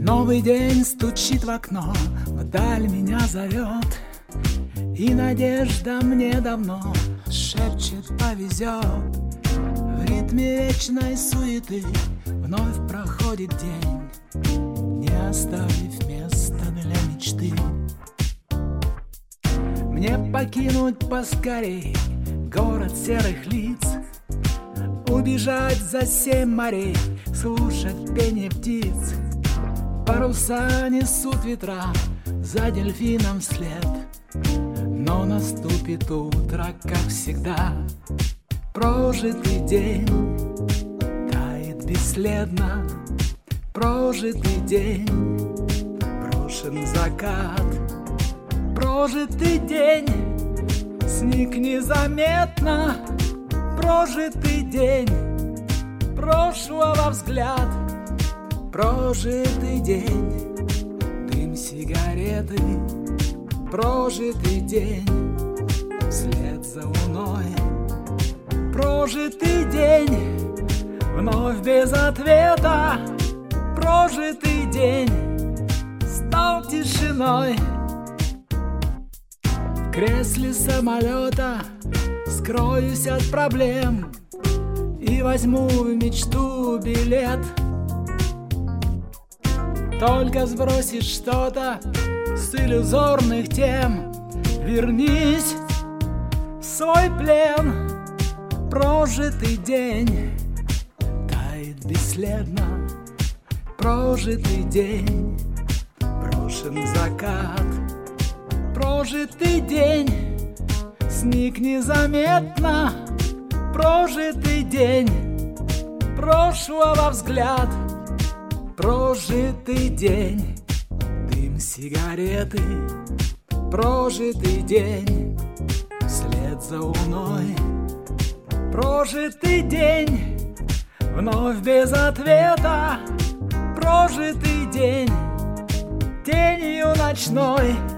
Новый день стучит в окно, вдаль меня зовет, и надежда мне давно шепчет: повезет. В ритме вечной суеты вновь проходит день, не оставив места для мечты. Мне покинуть поскорей город серых лиц, убежать за 7 морей, слушать пение птиц. Паруса несут ветра за дельфином вслед, но наступит утро, как всегда. Прожитый день тает бесследно, прожитый день, брошен закат. Прожитый день сник незаметно, прожитый день прошлого взгляд. Прожитый день, дым сигареты, прожитый день, вслед за луной. Прожитый день, вновь без ответа, прожитый день стал тишиной. В кресле самолета скроюсь от проблем и возьму в мечту билет. Только сбросишь что-то с иллюзорных тем, вернись в свой плен. Прожитый день тает бесследно, прожитый день, брошен закат. Прожитый день сник незаметно, прожитый день прошлого взгляд. Прожитый день, дым сигареты, прожитый день, вслед за луной. Прожитый день, вновь без ответа, прожитый день, тенью ночной.